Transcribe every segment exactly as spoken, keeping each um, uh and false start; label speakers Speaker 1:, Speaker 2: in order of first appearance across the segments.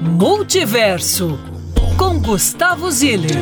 Speaker 1: Multiverso, com Gustavo Ziller.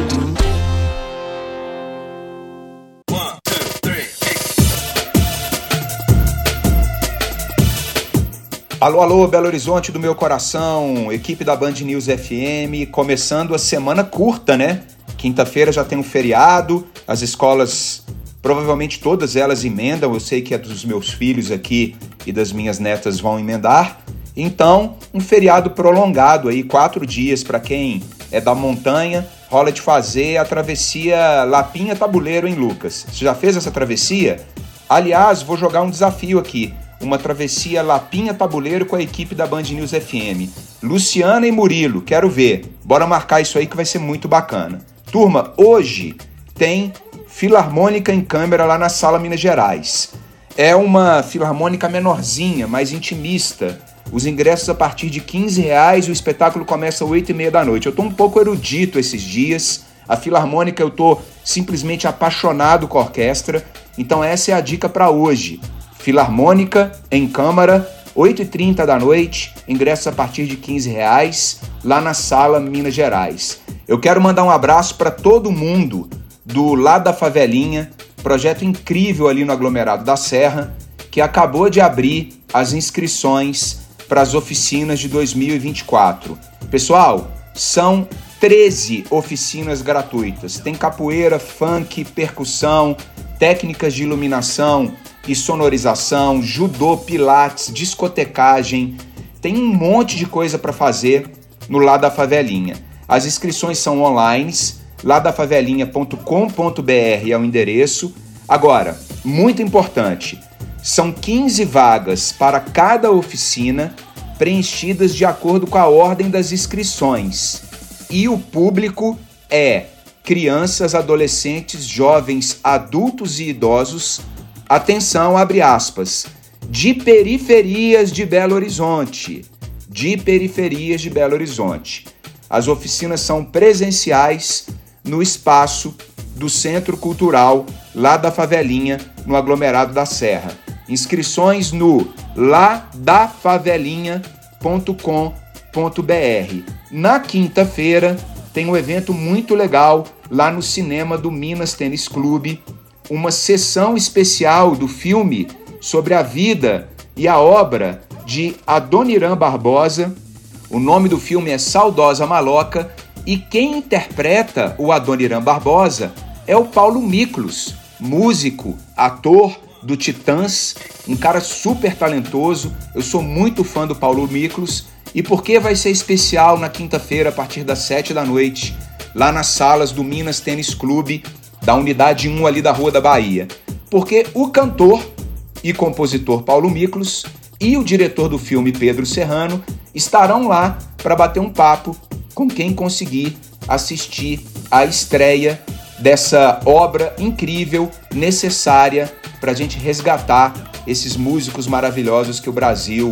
Speaker 2: Alô, alô, Belo Horizonte do meu coração, equipe da Band News F M, começando a semana curta, né? Quinta-feira já tem um feriado, as escolas, provavelmente todas elas emendam, eu sei que é dos meus filhos aqui e das minhas netas vão emendar. Então, um feriado prolongado aí, quatro dias para quem é da montanha, rola de fazer a travessia Lapinha-Tabuleiro em Lucas. Você já fez essa travessia? Aliás, vou jogar um desafio aqui. Uma travessia Lapinha-Tabuleiro com a equipe da Band News F M. Luciana e Murilo, quero ver. Bora marcar isso aí que vai ser muito bacana. Turma, hoje tem Filarmônica em Câmara lá na Sala Minas Gerais. É uma filarmônica menorzinha, mais intimista. Os ingressos a partir de quinze reais, o espetáculo começa às oito e meia da noite. Eu tô um pouco erudito esses dias. A Filarmônica eu tô simplesmente apaixonado com a orquestra. Então essa é a dica para hoje. Filarmônica em Câmara, oito e trinta da noite, ingressos a partir de quinze reais, lá na Sala Minas Gerais. Eu quero mandar um abraço para todo mundo do Lá da Favelinha, projeto incrível ali no aglomerado da Serra, que acabou de abrir as inscrições para as oficinas de dois mil e vinte e quatro. Pessoal, são treze oficinas gratuitas. Tem capoeira, funk, percussão, técnicas de iluminação e sonorização, judô, pilates, discotecagem. Tem um monte de coisa para fazer no Lá da Favelinha. As inscrições são online, lá da favelinha ponto com ponto b r é o endereço. Agora, muito importante, são quinze vagas para cada oficina, preenchidas de acordo com a ordem das inscrições. E o público é crianças, adolescentes, jovens, adultos e idosos. Atenção, abre aspas, de periferias de Belo Horizonte. De periferias de Belo Horizonte. As oficinas são presenciais no espaço do Centro Cultural lá da Favelinha, no aglomerado da Serra. Inscrições no lá da favelinha ponto com ponto b r. Na quinta-feira tem um evento muito legal lá no cinema do Minas Tênis Clube, uma sessão especial do filme sobre a vida e a obra de Adoniran Barbosa. O nome do filme é Saudosa Maloca e quem interpreta o Adoniran Barbosa é o Paulo Miklos, músico, ator do Titãs, um cara super talentoso. Eu sou muito fã do Paulo Miklos. E por que vai ser especial na quinta-feira a partir das sete da noite, lá nas salas do Minas Tênis Clube, da unidade um ali da Rua da Bahia? Porque o cantor e compositor Paulo Miklos e o diretor do filme Pedro Serrano estarão lá para bater um papo com quem conseguir assistir à estreia dessa obra incrível, necessária para a gente resgatar esses músicos maravilhosos que o Brasil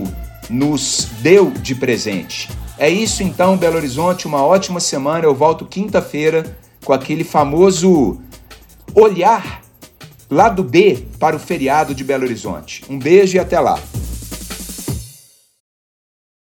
Speaker 2: nos deu de presente. É isso então, Belo Horizonte, uma ótima semana. Eu volto quinta-feira com aquele famoso olhar lado B para o feriado de Belo Horizonte. Um beijo e até lá.